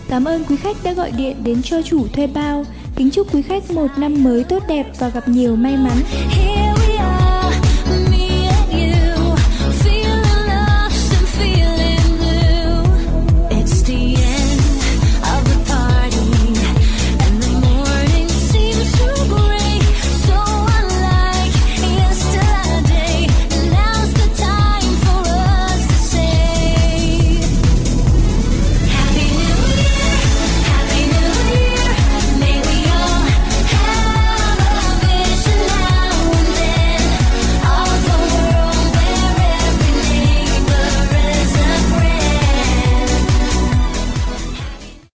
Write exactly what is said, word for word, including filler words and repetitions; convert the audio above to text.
Cảm ơn quý khách đã gọi điện đến cho chủ thuê bao. Kính chúc quý khách một năm mới tốt đẹp và gặp nhiều may mắn.